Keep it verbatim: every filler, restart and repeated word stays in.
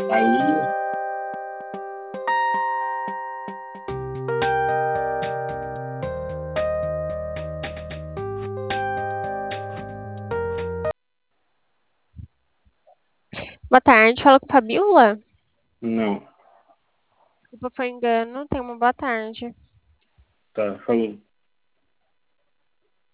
Aí, Boa tarde, fala com Fabiola. não. Desculpa, foi engano. Tenha uma boa tarde. Tá, falou.